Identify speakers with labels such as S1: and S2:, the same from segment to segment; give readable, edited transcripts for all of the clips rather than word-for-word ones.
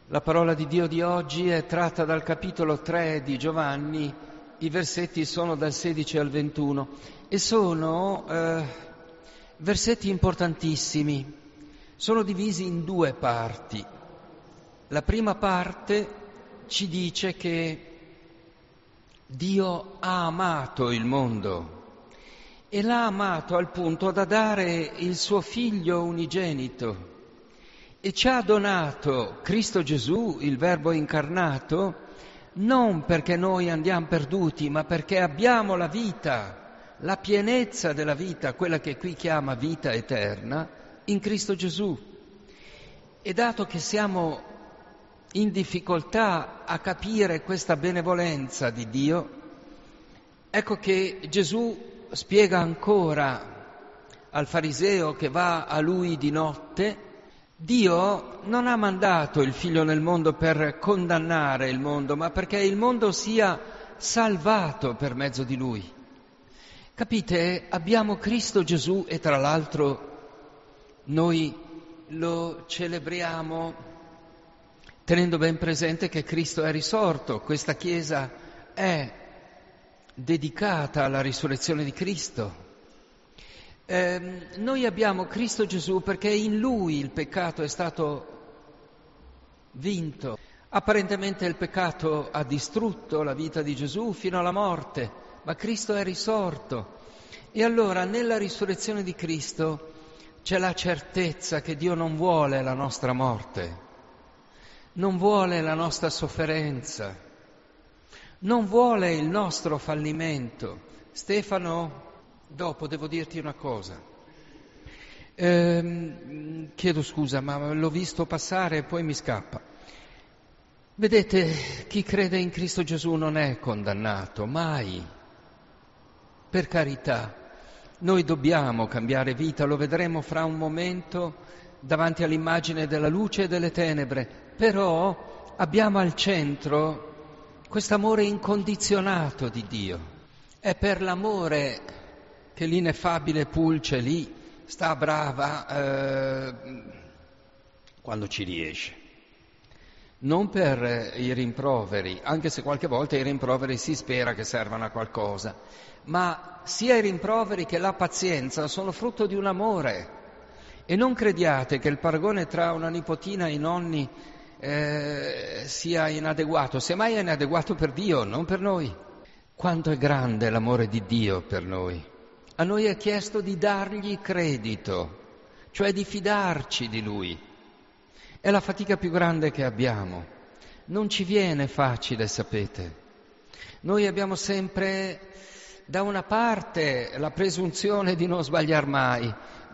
S1: La parola di Dio di oggi è tratta dal capitolo 3 di Giovanni, i versetti sono dal 16 al 21 e sono versetti importantissimi, sono divisi in due parti. La prima parte ci dice che Dio ha amato il mondo e l'ha amato al punto da dare il suo figlio unigenito. E ci ha donato Cristo Gesù, il Verbo incarnato, non perché noi andiamo perduti, ma perché abbiamo la vita, la pienezza della vita, quella che qui chiama vita eterna, in Cristo Gesù. E dato che siamo in difficoltà a capire questa benevolenza di Dio, ecco che Gesù spiega ancora al fariseo che va a lui di notte: Dio non ha mandato il Figlio nel mondo per condannare il mondo, ma perché il mondo sia salvato per mezzo di Lui. Capite? Abbiamo Cristo Gesù e tra l'altro noi lo celebriamo tenendo ben presente che Cristo è risorto. Questa Chiesa è dedicata alla risurrezione di Cristo. Noi abbiamo Cristo Gesù perché in Lui il peccato è stato vinto. Apparentemente il peccato ha distrutto la vita di Gesù fino alla morte, ma Cristo è risorto. E allora nella risurrezione di Cristo c'è la certezza che Dio non vuole la nostra morte, non vuole la nostra sofferenza, non vuole il nostro fallimento. Stefano, dopo devo dirti una cosa. Chiedo scusa, ma l'ho visto passare e poi mi scappa. Vedete, chi crede in Cristo Gesù non è condannato, mai. Per carità, noi dobbiamo cambiare vita, lo vedremo fra un momento davanti all'immagine della luce e delle tenebre, però abbiamo al centro quest'amore incondizionato di Dio. È per l'amore che l'ineffabile pulce lì sta brava quando ci riesce. Non per i rimproveri, anche se qualche volta i rimproveri si spera che servano a qualcosa, ma sia i rimproveri che la pazienza sono frutto di un amore. E non crediate che il paragone tra una nipotina e i nonni sia inadeguato, semmai è inadeguato per Dio, non per noi. Quanto è grande l'amore di Dio per noi. A noi è chiesto di dargli credito, cioè di fidarci di Lui. È la fatica più grande che abbiamo. Non ci viene facile, sapete. Noi abbiamo sempre da una parte la presunzione di non sbagliar mai,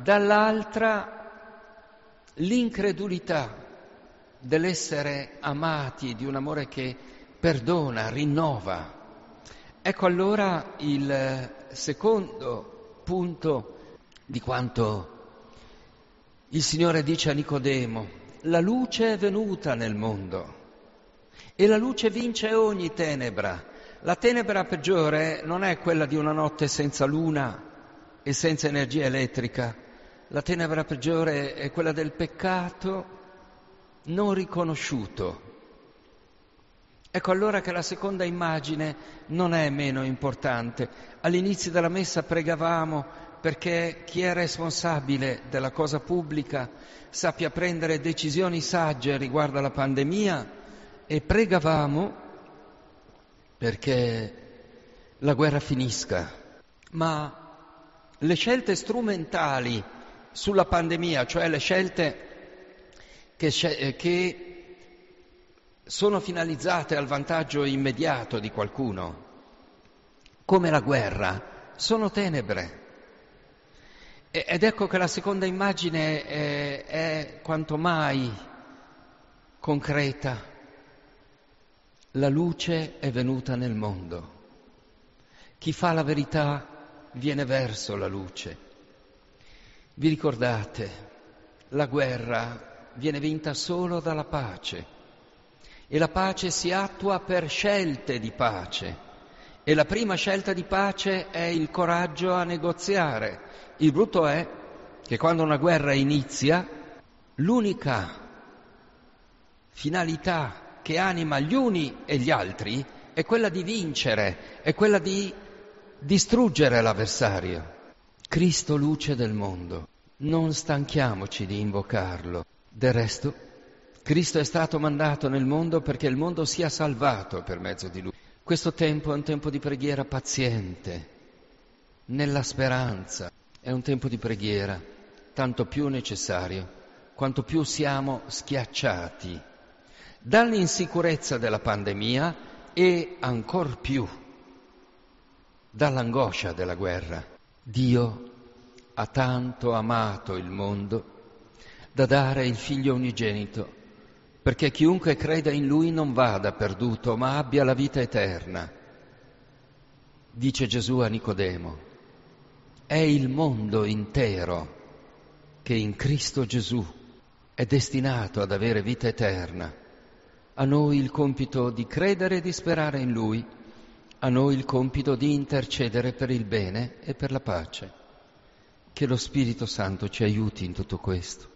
S1: dall'altra l'incredulità dell'essere amati di un amore che perdona, rinnova. Ecco allora il secondo punto di quanto il Signore dice a Nicodemo: la luce è venuta nel mondo e la luce vince ogni tenebra. La tenebra peggiore non è quella di una notte senza luna e senza energia elettrica. La tenebra peggiore è quella del peccato non riconosciuto. Ecco allora che la seconda immagine non è meno importante. All'inizio della messa pregavamo perché chi è responsabile della cosa pubblica sappia prendere decisioni sagge riguardo alla pandemia, e pregavamo perché la guerra finisca. Ma le scelte strumentali sulla pandemia, cioè le scelte che sono finalizzate al vantaggio immediato di qualcuno, come la guerra, sono tenebre. Ed ecco che la seconda immagine è quanto mai concreta. La luce è venuta nel mondo. Chi fa la verità viene verso la luce. Vi ricordate, la guerra viene vinta solo dalla pace. E la pace si attua per scelte di pace. E la prima scelta di pace è il coraggio a negoziare. Il brutto è che quando una guerra inizia, l'unica finalità che anima gli uni e gli altri è quella di vincere, è quella di distruggere l'avversario. Cristo, luce del mondo, non stanchiamoci di invocarlo. Del resto, Cristo è stato mandato nel mondo perché il mondo sia salvato per mezzo di Lui. Questo tempo è un tempo di preghiera paziente, nella speranza. È un tempo di preghiera tanto più necessario quanto più siamo schiacciati dall'insicurezza della pandemia e ancor più dall'angoscia della guerra. Dio ha tanto amato il mondo da dare il Figlio unigenito, perché chiunque creda in Lui non vada perduto, ma abbia la vita eterna. Dice Gesù a Nicodemo: è il mondo intero che in Cristo Gesù è destinato ad avere vita eterna. A noi il compito di credere e di sperare in Lui, a noi il compito di intercedere per il bene e per la pace. Che lo Spirito Santo ci aiuti in tutto questo.